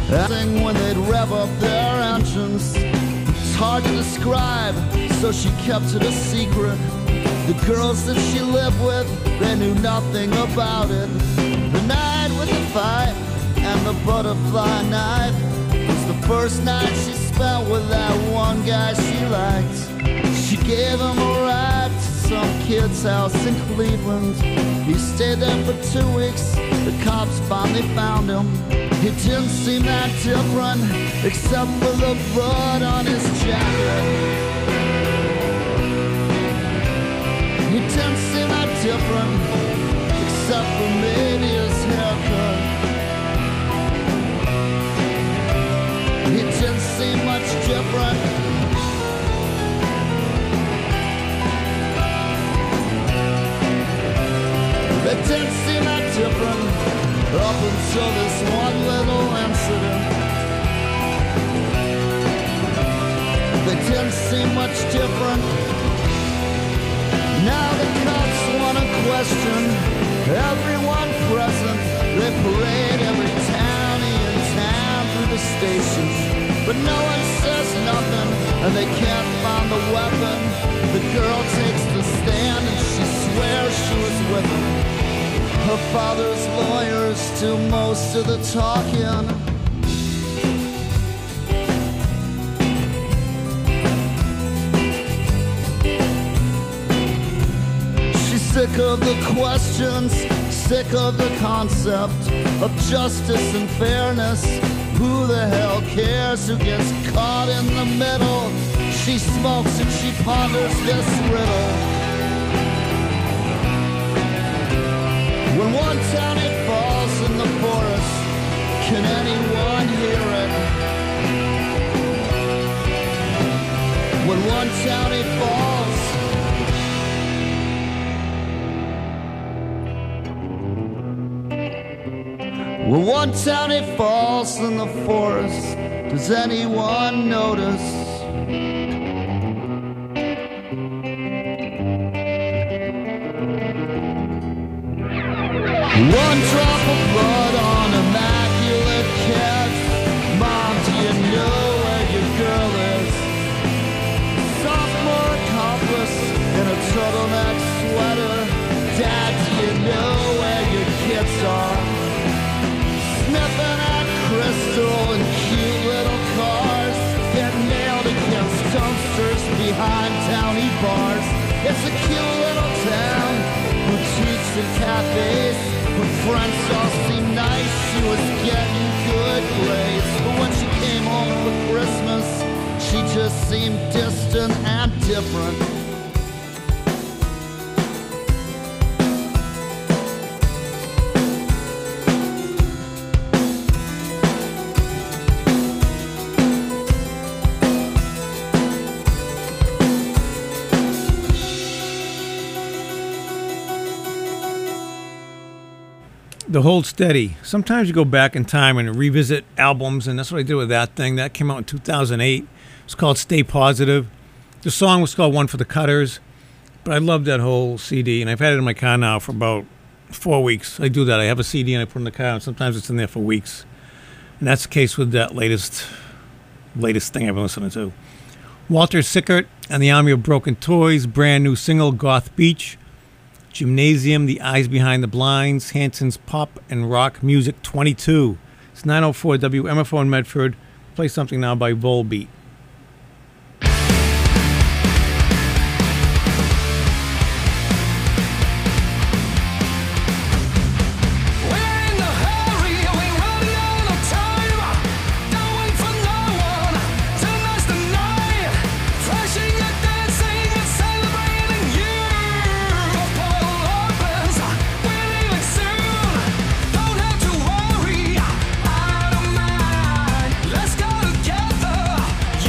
Sing when they'd rev up their engines. It's hard to describe, so she kept it a secret. The girls that she lived with, they knew nothing about it. The night with the fight and the butterfly knife was the first night she spent with that one guy she liked. She gave him a ride to some kid's house in Cleveland. He stayed there for 2 weeks. The cops finally found him. He didn't seem that different, except for the blood on his jacket. He didn't seem that different, except for maybe his haircut. He didn't seem much different. It didn't seem that different up until this one little incident. They didn't seem much different. Now the cops want to question everyone present. They parade every townie in town through the stations, but no one says nothing, and they can't find the weapon. The girl takes the stand and she swears she was with him. Her father's lawyers do most of the talking. She's sick of the questions, sick of the concept of justice and fairness. Who the hell cares who gets caught in the middle? She smokes and she ponders this riddle. When one townie falls in the forest, can anyone hear it? When one townie falls, when one townie falls in the forest, does anyone notice? One drop of blood on immaculate calves. Mom, do you know where your girl is? Sophomore accomplice in a turtleneck sweater. Dad, do you know where your kids are? Sniffing at crystal and cute little cars. Get nailed against dumpsters behind townie bars. It's a cute little town, boutiques and cafes. Her friends all seemed nice, she was getting good grades. But when she came home for Christmas, she just seemed distant and different. The Hold Steady. Sometimes you go back in time and revisit albums, and that's what I did with that thing. That came out in 2008. It's called Stay Positive. The song was called One for the Cutters, but I love that whole CD, and I've had it in my car now for about 4 weeks. I do that. I have a CD and I put it in the car, and sometimes it's in there for weeks. And that's the case with that latest thing I've been listening to. Walter Sickert and the Army of Broken Toys, brand new single, Goth Beach. Gymnasium, The Eyes Behind the Blinds, Hanson's Pop and Rock Music 22. It's 904 WMFO in Medford. Play something now by Volbeat. Let's go together.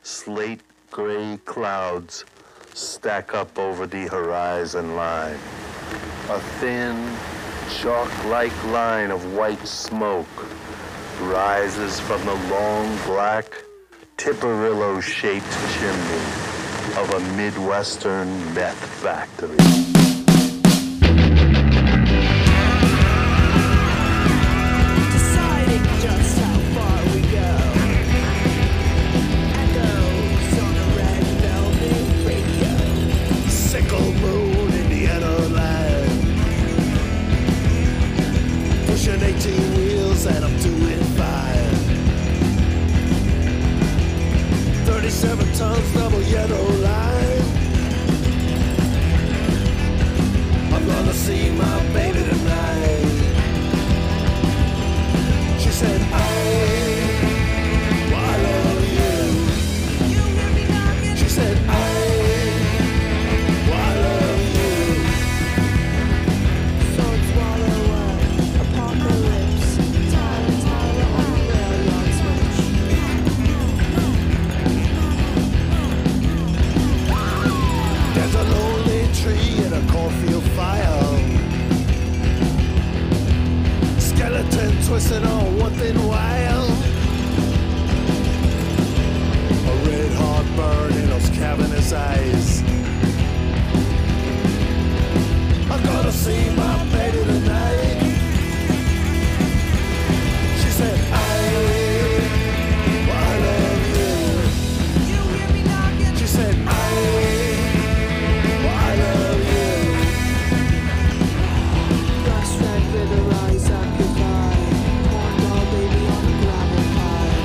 Slate gray clouds stack up over the horizon line. A thin, chalk-like line of white smoke rises from the long, black, Tipperillo-shaped chimney of a Midwestern meth factory. And I'm doing fine. 37 tons, double yellow line. I'm gonna see my baby tonight. She said, I love you. She said, I love you. So swallow up, apocalypse. There's a lonely tree in a cornfield fire. Skeleton twisting on one thin wire. A red hot burn in those cavernous eyes. I'm gonna see my baby tonight. She said, I love you. She said, I love you. Rust red river rise up your vine. Corn dog baby on a gravel pile.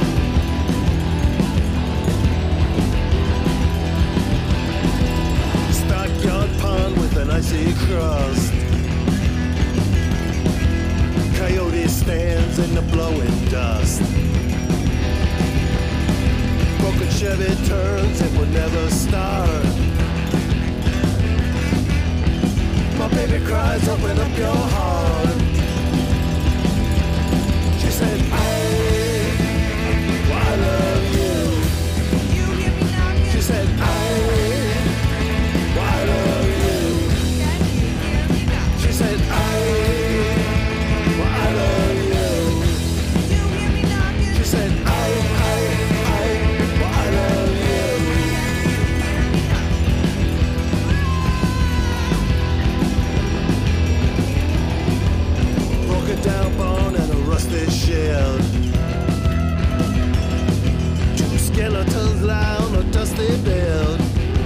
Stockyard pond with an icy crust. Coyote stands in the blowing dust. Broken Chevy turns, it will never start. My baby cries, open up your heart. She said, I love you. She said, I love you. She said, I love you. She said, I love you. Broken down bone and a rusty shield. Two skeletons lie on a dusty bed.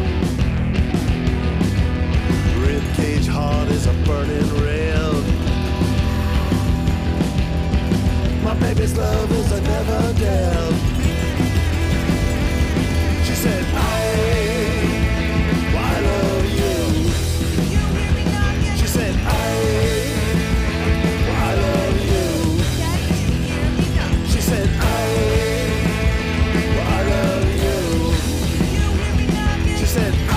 Rib cage hard as a burning rail. My baby's love is a never dead. She said, I love you. She said, I love you. She said, I love you. She said, I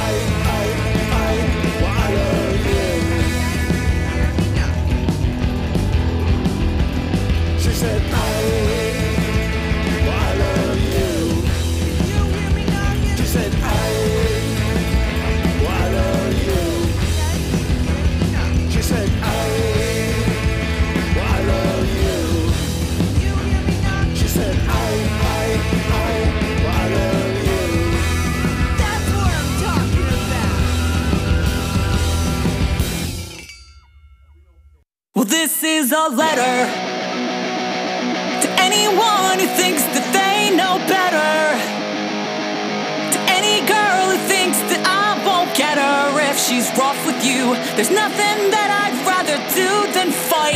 love you. She said, I love you. She said, I love you. She said, I love you. She said, I love you. That's what I'm talking about. Well, this is a letter to anyone who thinks that they know better. To any girl who thinks that I won't get her if she's rough with you. There's nothing that I'd rather do than fight.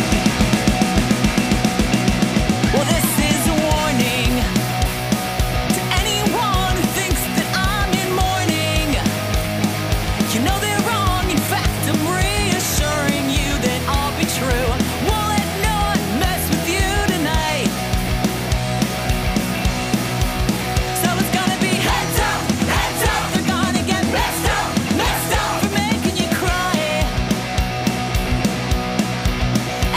Well, this is a warning to anyone who thinks that I'm in mourning. You know they're wrong, in fact I'm reassuring you that I'll be true. Won't let no one mess with you tonight. So it's gonna be heads up, they're gonna get messed up for making you cry.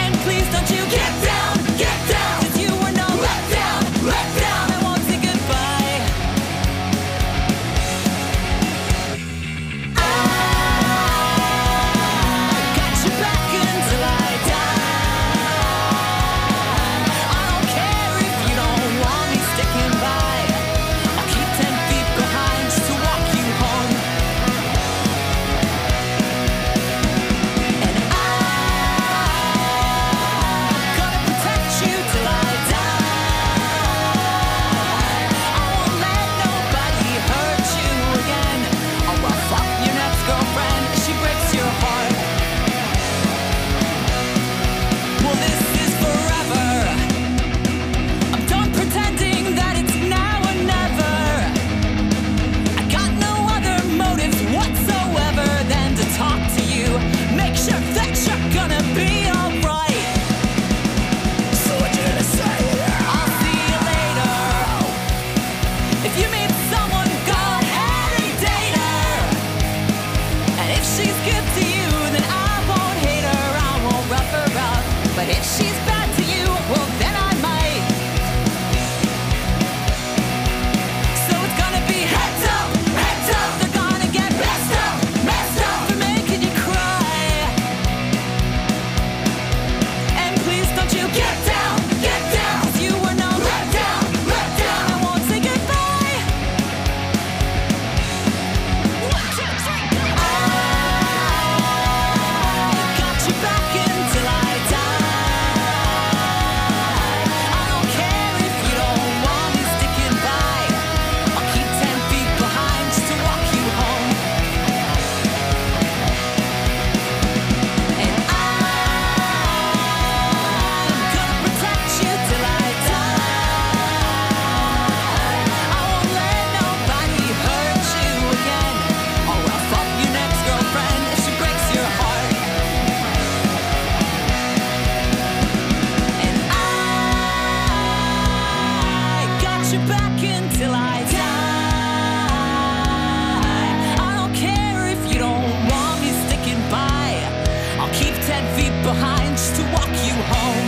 feet behind just to walk you home.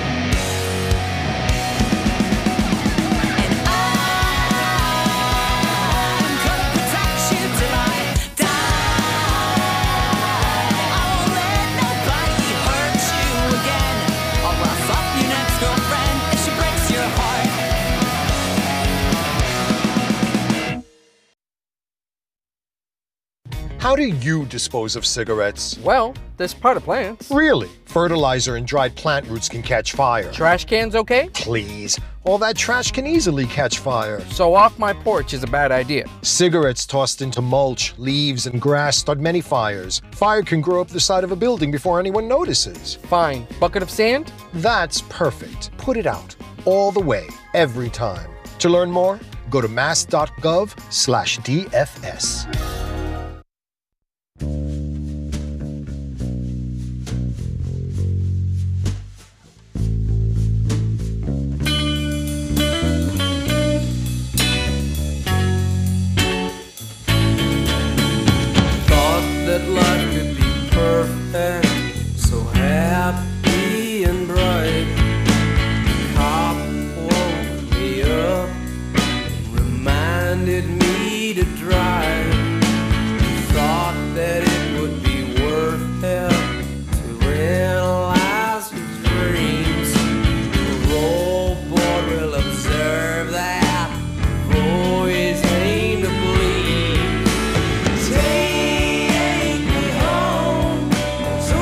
And I'm gonna protect you till I die. I won't let nobody hurt you again. I'll rough up your next girlfriend if she breaks your heart. How do you dispose of cigarettes? Well, there's potted plants. Really? Fertilizer and dried plant roots can catch fire. Trash cans okay? Please. All that trash can easily catch fire. So off my porch is a bad idea. Cigarettes tossed into mulch, leaves, and grass start many fires. Fire can grow up the side of a building before anyone notices. Fine. Bucket of sand? That's perfect. Put it out. All the way. Every time. To learn more, go to mass.gov/DFS. That life could be perfect, so happy and bright. Cop woke me up, reminded me to drive. Thought that it would be worth it to realize your dreams. The roll board will observe that voice aimed to bleed. Take me home, so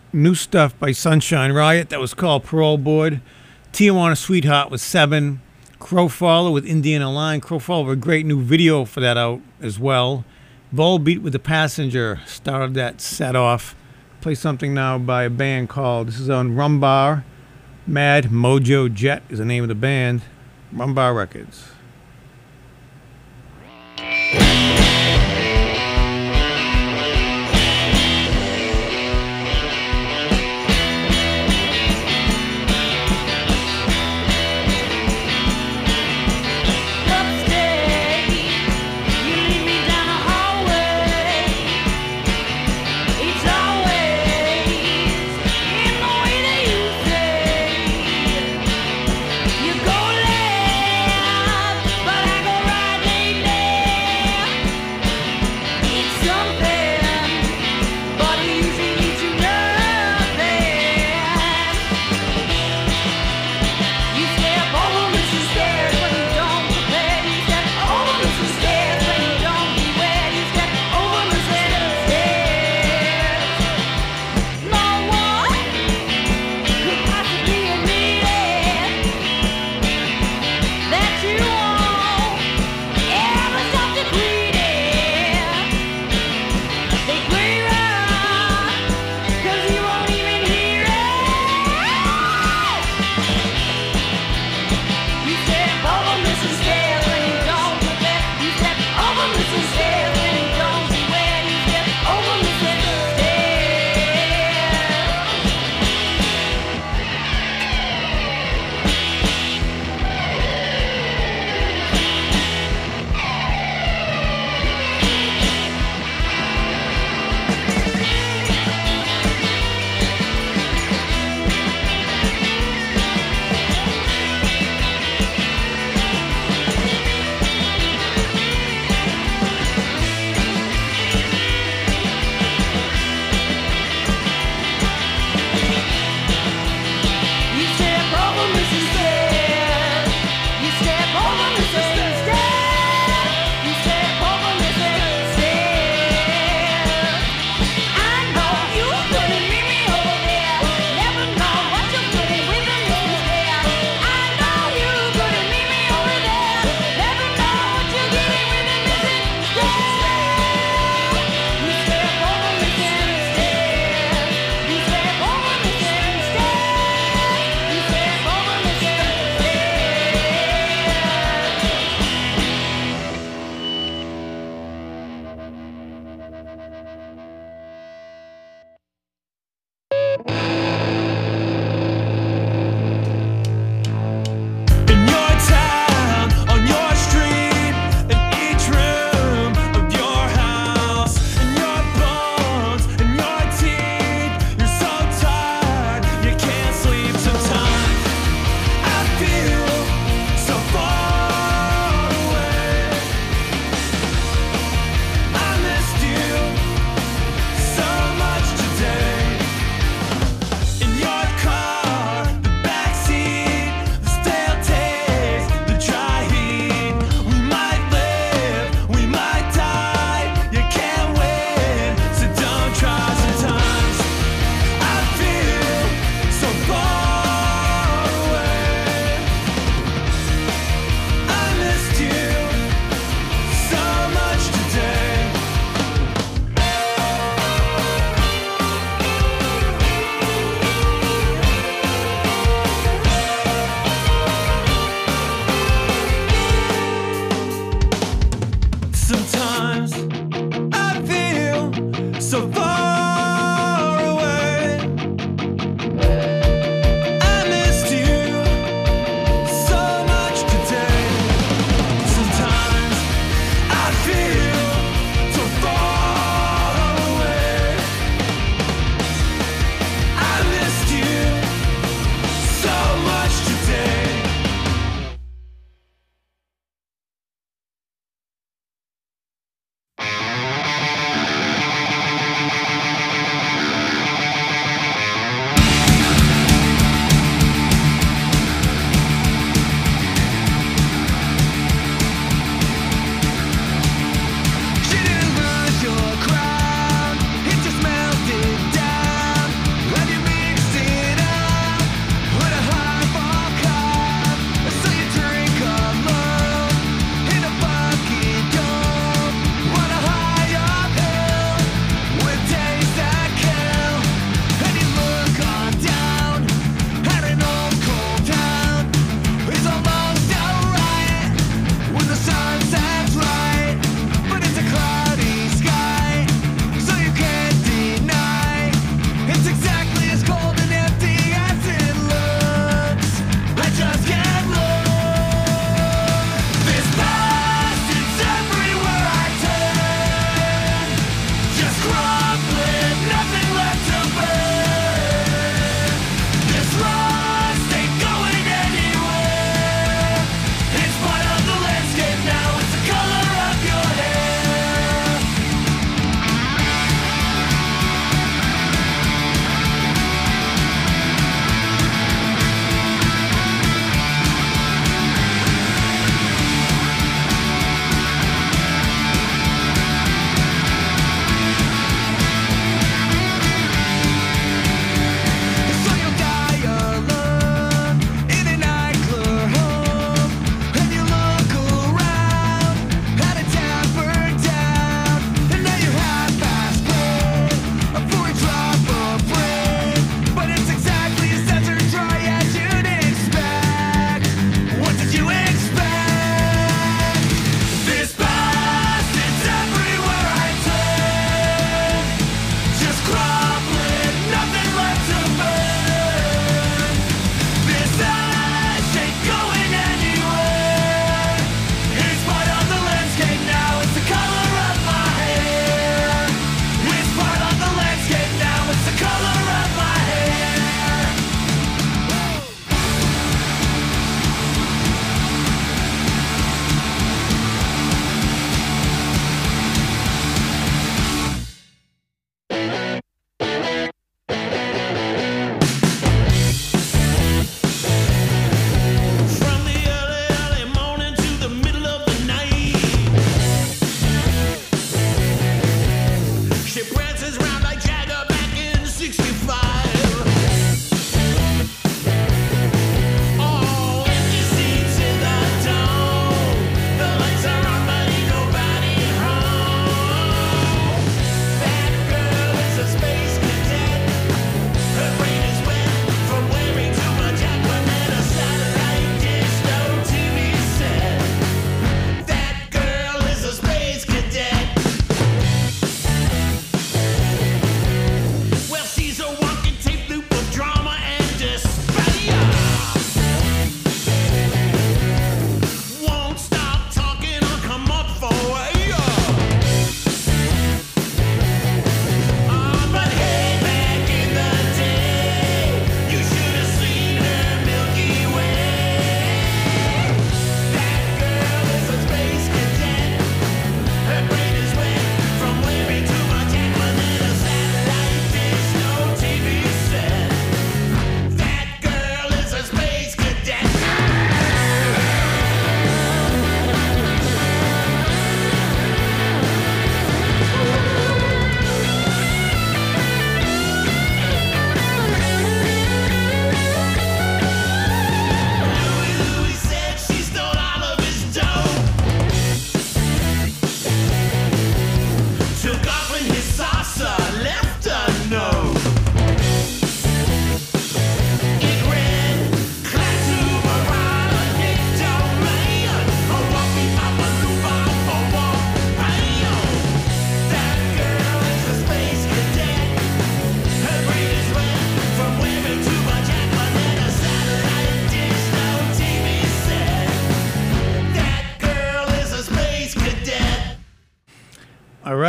new stuff by Sunshine Riot that was called Parole Board. Tijuana Sweetheart with 7. Crowfaller with Indiana Line. Crowfaller with a great new video for that out as well. Volbeat with The Passenger started that set off. Play something now by a band called, this is on Rumbar. Mad Mojo Jet is the name of the band. Rumbar Records.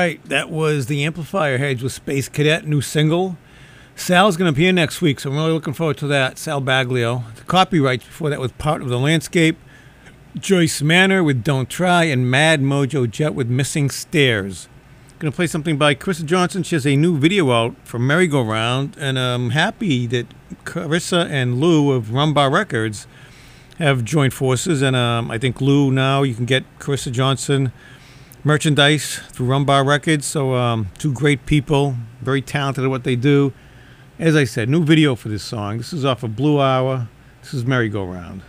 right, that was the Amplifier Heads with Space Cadet, new single. Sal's going to appear next week, so I'm really looking forward to that. Sal Baglio. The copyrights before that was Part of the Landscape, Joyce Manor with Don't Try, and Mad Mojo Jet with Missing Stairs. Going to play something by Carissa Johnson. She has a new video out for Merry Go Round, and I'm happy that Carissa and Lou of Rumbar Records have joined forces, and I think Lou now, you can get Carissa Johnson merchandise through Rumbar Records. So two great people, very talented at what they do. As I said, new video for this song. This is off of Blue Hour. This is Merry Go Round.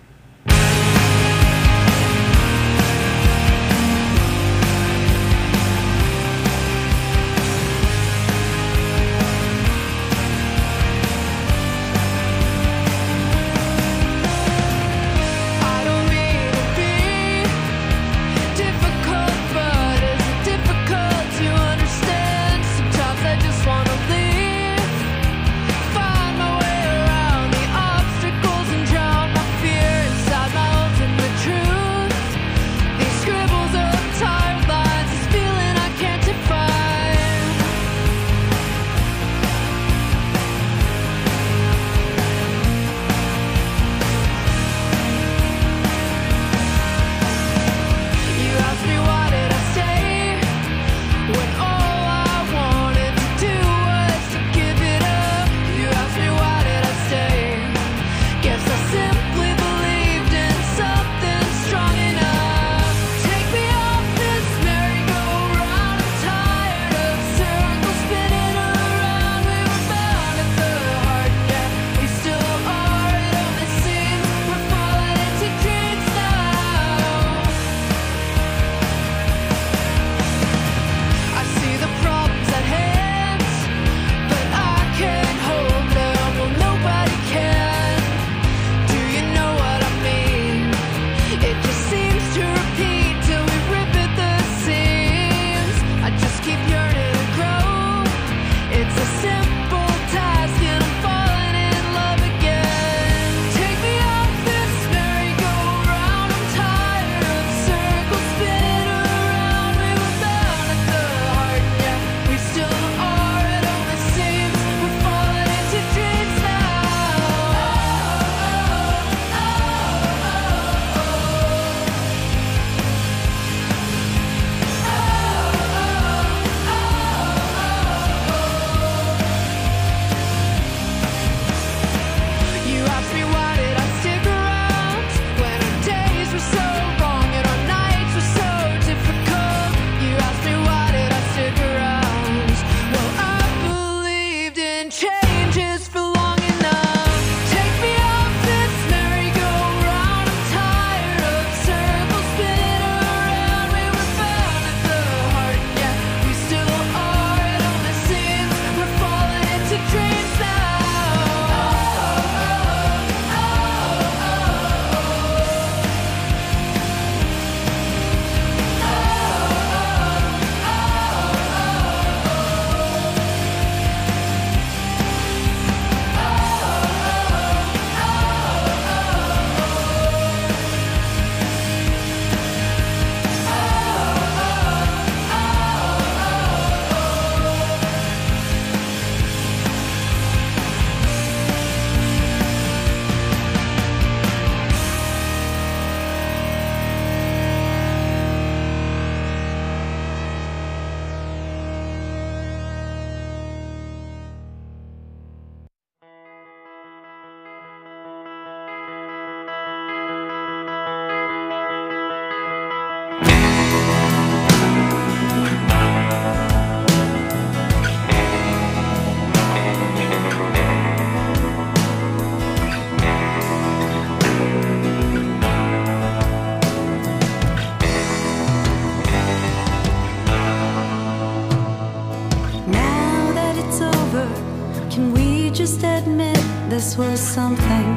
just admit this was something.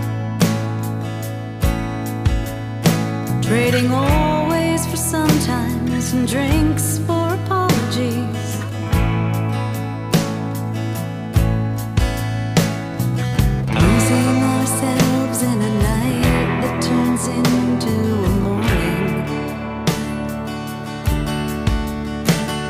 Trading always for sometimes and drinks for apologies. Losing ourselves in a night that turns into a morning.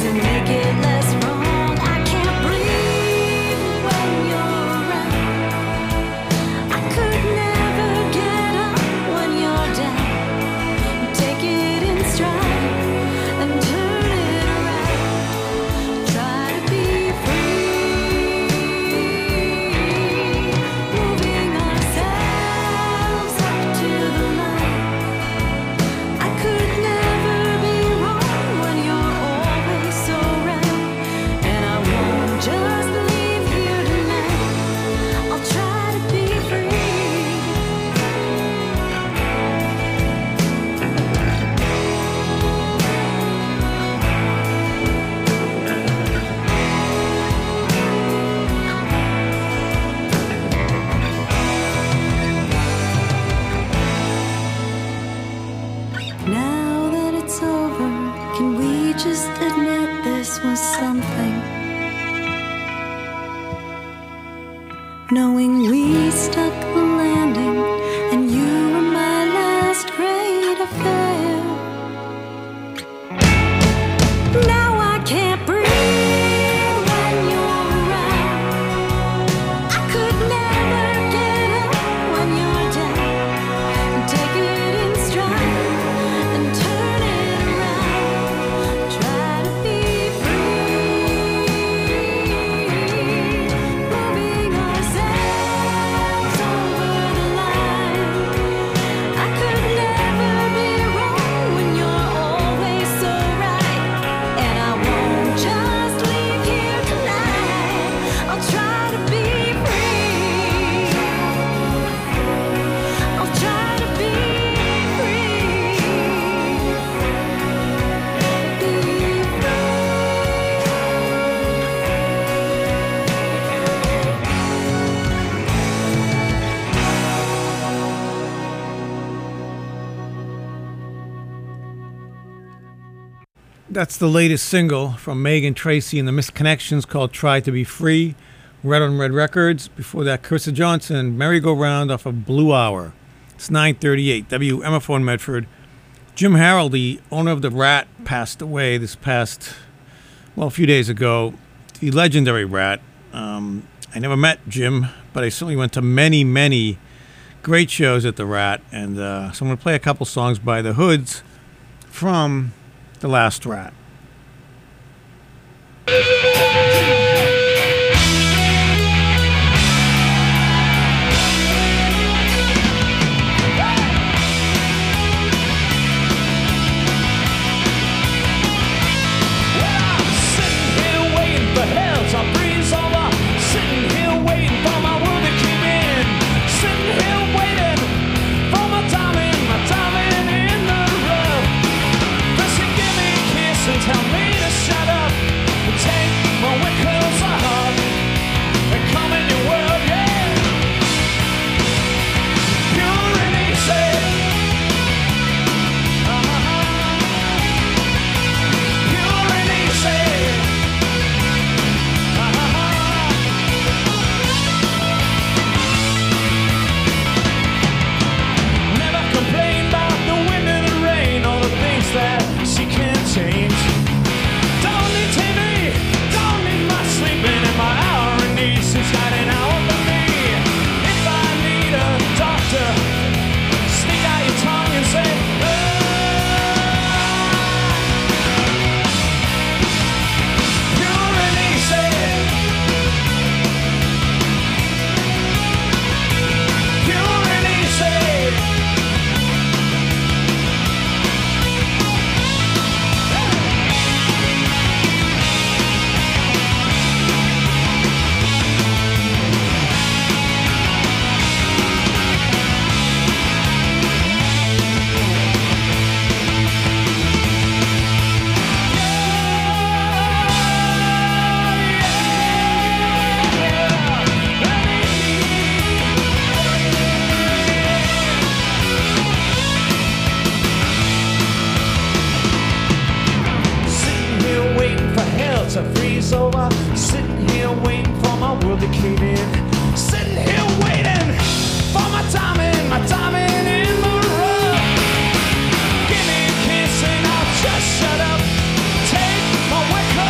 Doesn't make it less wrong. I can't breathe when you're around. I could never get up when you're down. Take it in stride and turn it around. Try to be free, moving ourselves up to the light. I could never be wrong when you're always so right. And I won't just leave here tonight. I'll try to be free. Now that it's over, can we just admit this was something? Knowing we stuck the landing and you were my last great affair. Now I can't breathe when you're around. I could never get up when you're down. Take it in stride and turn it around. Try to be free, moving ourselves over the line. I could never be wrong when you're always so right. And I won't just leave here tonight. I'll try to be free. I'll try to be free. That's the latest single from Megan Tracy and the Misconnections called Try to Be Free, Red on Red Records. Before that, Carissa Johnson, Merry Go Round off of Blue Hour. It's 9:38, WMFO in Medford. Jim Harrell, the owner of the Rat, passed away this past, a few days ago. The legendary Rat. I never met Jim, but I certainly went to many, many great shows at the Rat. And so I'm going to play a couple songs by the Hoods from The Last Rat. Tell me to shut up and take my wickles off and come in your world, yeah. Pure and easy. Pure and easy. Never complain about the wind and the rain, all the things that she can't change. She's got an hour for me. If I need a doctor, stick out your tongue and say, pure and easy. Pure and easy. To freeze over, sitting here waiting for my world to cave in. Sitting here waiting for my diamond in the rough. Give me a kiss and I'll just shut up. Take my wick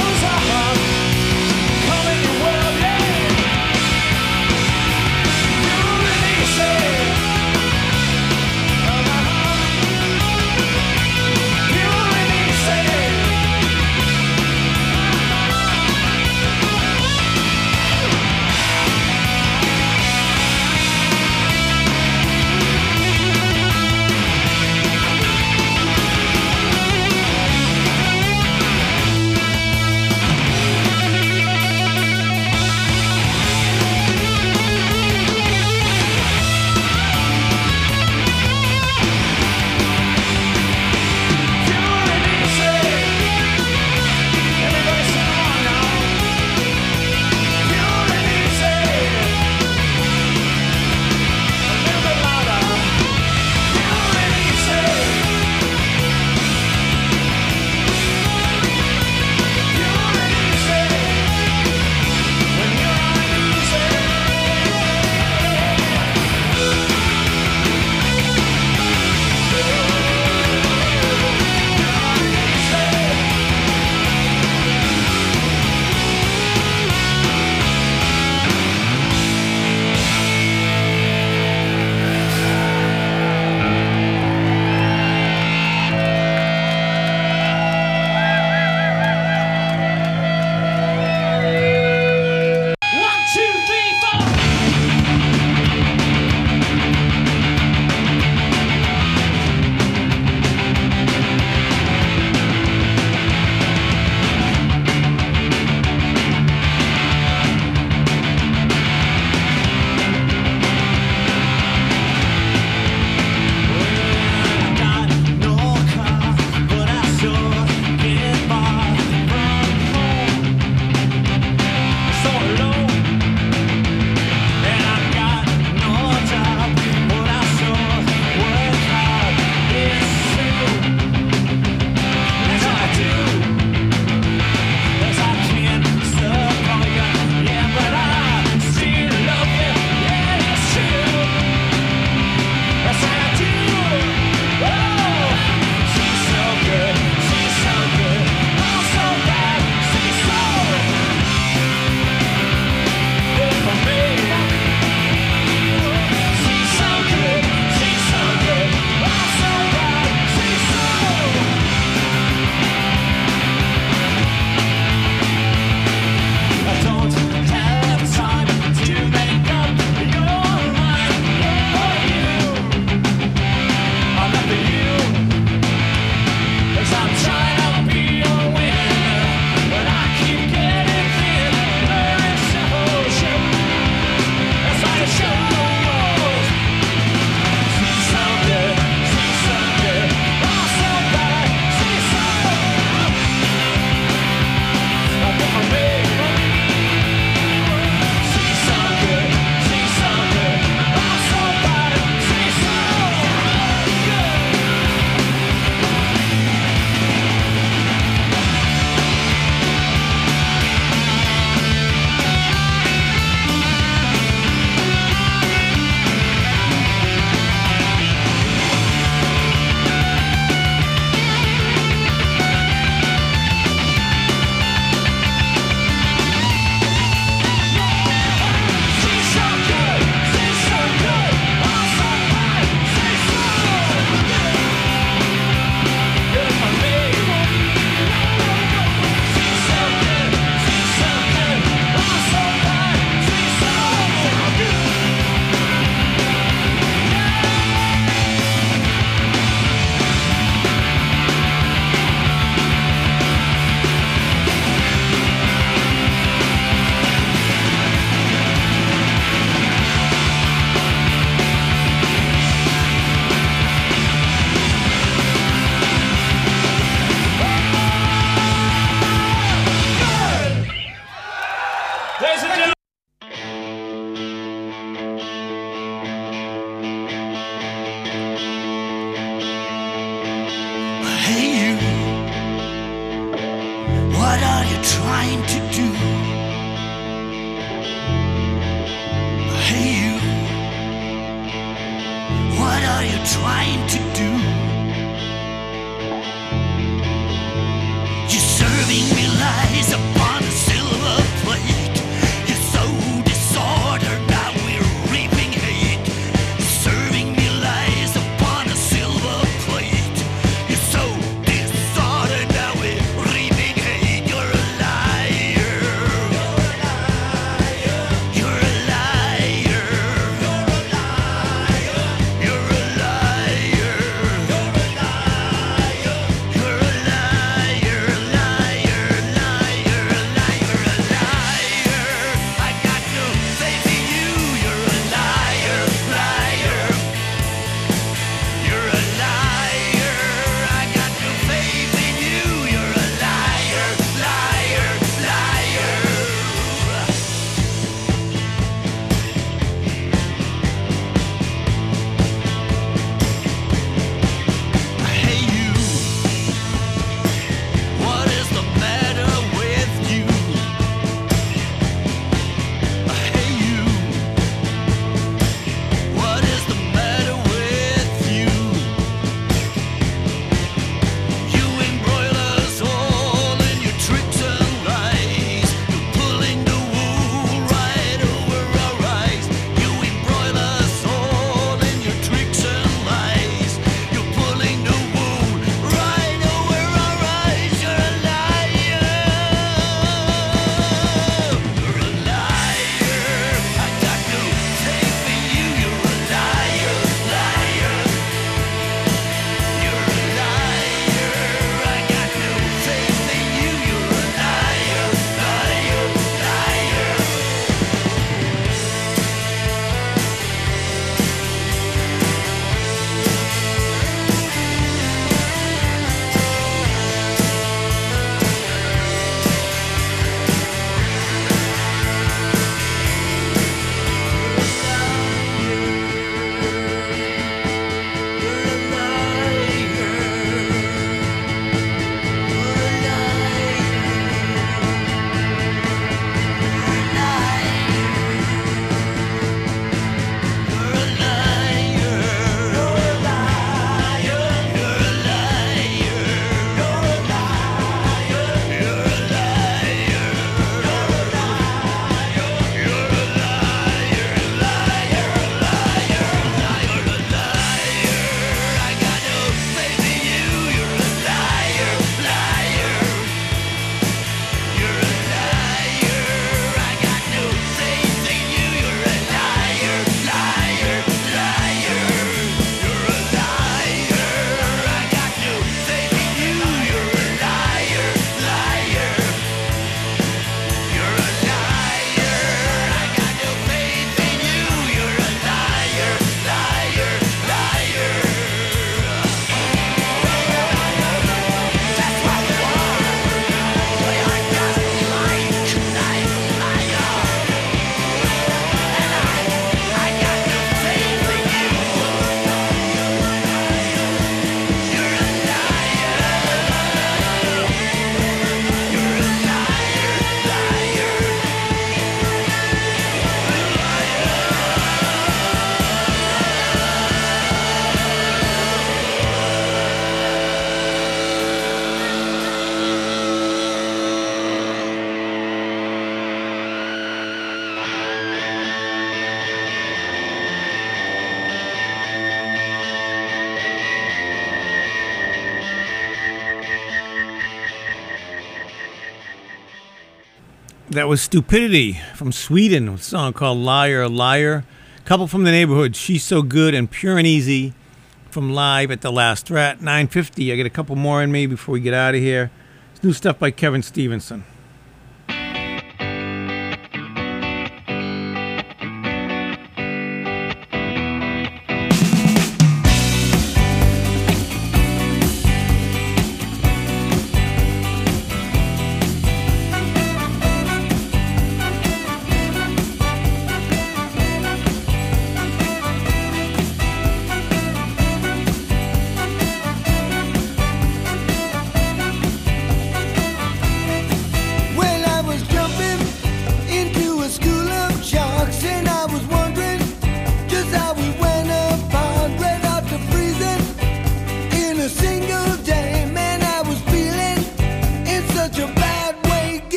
residue. Hey you, what are you trying to do? Hey you, what are you trying to do? You're serving me lies upon a silver plate. You're so disordered, now we're reaping hate. You're serving me lies upon a silver plate. You're so disordered, now we're reaping hate. You're a liar. You're a liar. You're a liar. You're a liar, liar, liar, liar, liar. I got no faith in you. You're a liar, liar. You're a liar. I got no faith in you. You're a liar, liar, liar. Hey you, what is the matter with you? Hey you, what is the matter with you? You embroil us all in your tricks and lies. You're pulling the wool right over our eyes. You embroil us all in your tricks and lies. You're pulling the wool right over our eyes. You're a liar. You're a liar. I got no faith in you. You're a liar, liar. You're a liar. I got no faith in you. You're a liar, liar, liar. That was Stupidity from Sweden, with a song called Liar, Liar. Couple from the Neighborhood, She's So Good and Pure and Easy from Live at the Last Rat, 9:50. I get a couple more in me before we get out of here. It's new stuff by Kevin Stevenson.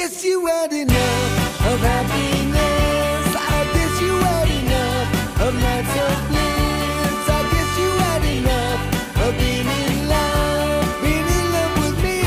guess you had enough of happiness. I guess you had enough of nights of bliss. I guess you had enough of being in love with me.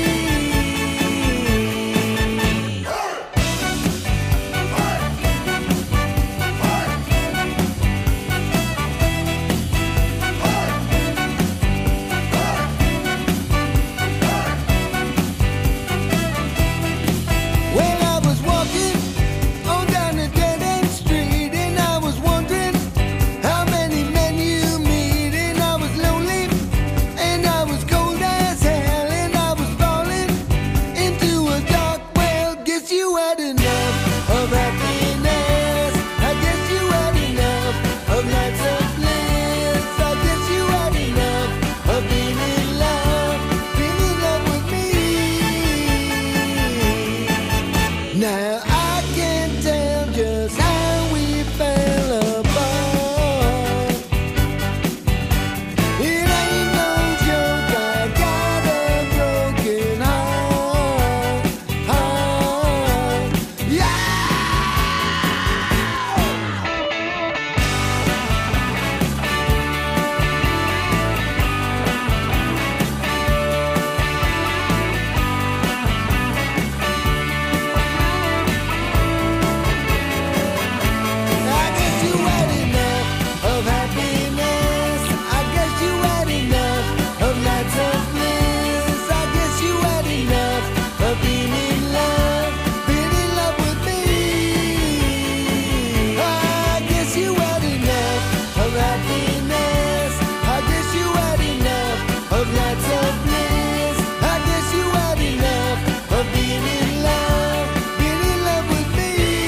Well, I was walking on down a dead-end street, and I was wondering how many men you meet. And I was lonely, and I was cold as hell, and I was falling into a dark well. Guess you had enough of happiness. I guess you had enough of nights of bliss. I guess you had enough of being in love with me. Now I can't tell just how we fell apart. It ain't no joke, I got a broken heart. Yeah! I guess you had enough of happiness. I guess you had enough of nights of bliss. I guess you had enough of being in love with me. I guess you had enough of happiness. I guess you had enough of nights of bliss. I guess you had enough of being in love with me.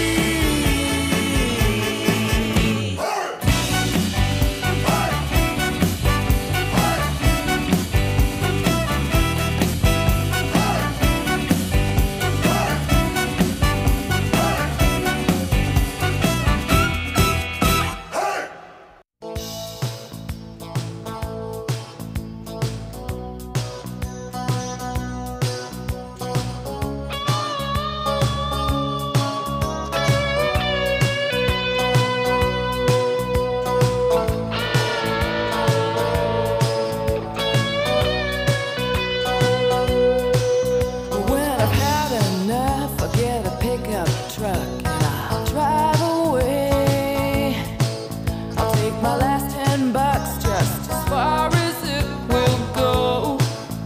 When I've had enough, I'll get a pickup truck and I'll drive away. I'll take my last $10 just as far as it will go.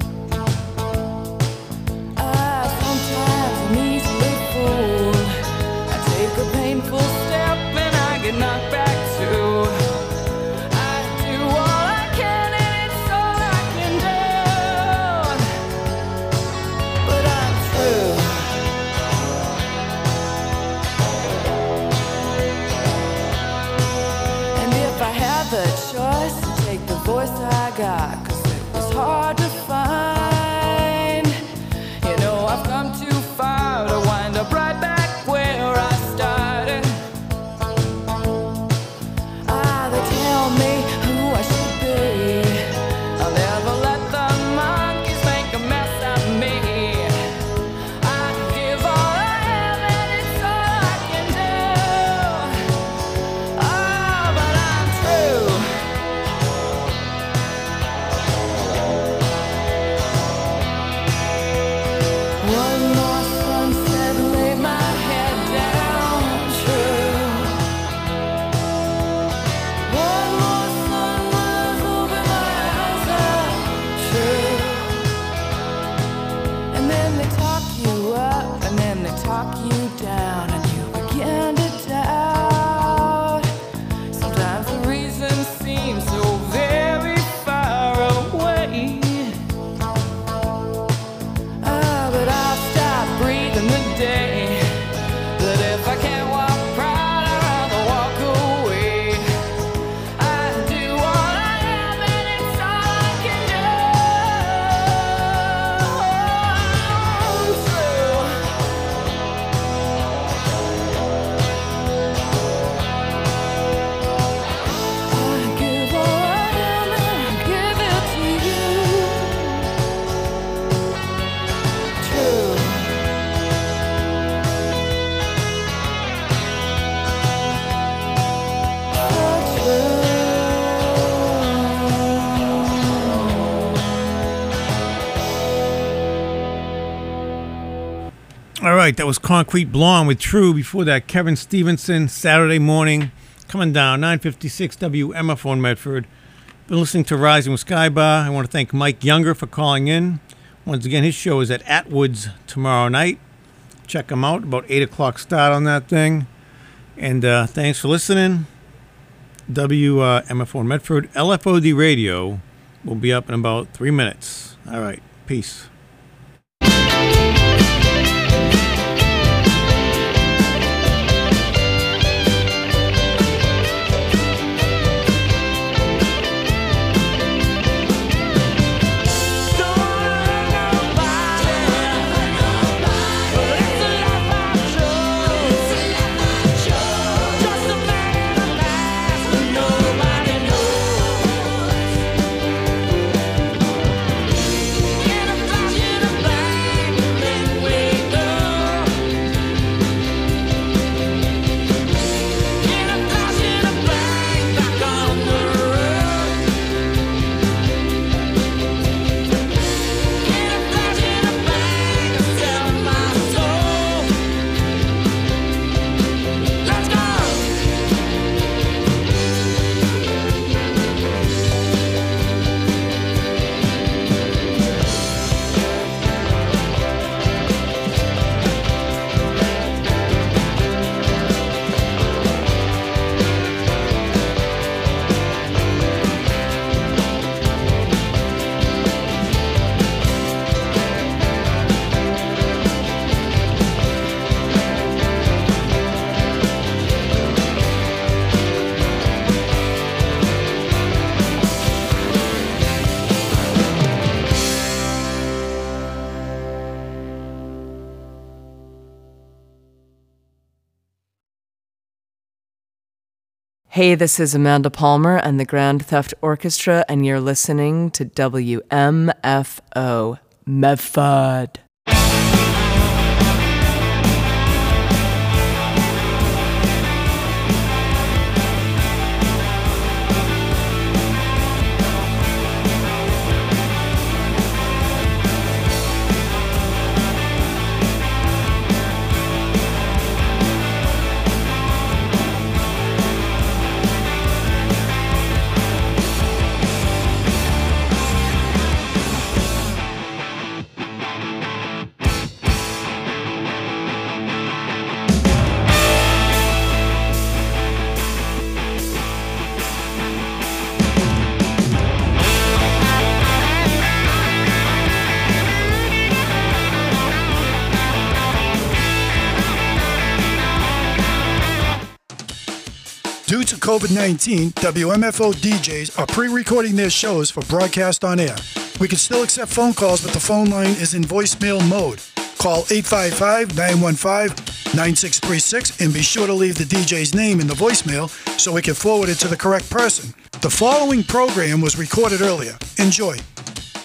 Sometimes I'm easily fooled. I take a painful step and I get knocked back too. I do all I can and it's all I can do. But I'm true. And if I had the choice to take the voice I got, 'cause it was hard to find. You know I've come too far to wind up right back where I started. They tell me who I should be. I'll never let the monkeys make a mess of me. I give all I have and it's all I can do. Oh, but I'm true. One more sunset, lay my head down. True. One more sunrise, open my eyes up. True. And then they talk you up, and then they talk you down, and you begin to doubt. Sometimes the reason seems so very far away. But I'll stop breathing the day that if I can't walk proud, I'd rather walk away. I do all I have and it's all I can do. True. right, that was Concrete Blonde with True. Before that, Kevin Stevenson, Saturday Morning, coming down, 956 WMFO in Medford. Been listening to Rising with Skybar. I want to thank Mike Younger for calling in. Once again, his show is at Atwood's tomorrow night. Check him out, about 8 o'clock start on that thing. And thanks for listening. WMFO in Medford. LFOD Radio will be up in about 3 minutes. All right, peace. Hey, this is Amanda Palmer and the Grand Theft Orchestra, and you're listening to WMFO Medford. Due to COVID-19, WMFO DJs are pre-recording their shows for broadcast on air. We can still accept phone calls, but the phone line is in voicemail mode. Call 855-915-9636 and be sure to leave the DJ's name in the voicemail so we can forward it to the correct person. The following program was recorded earlier. Enjoy.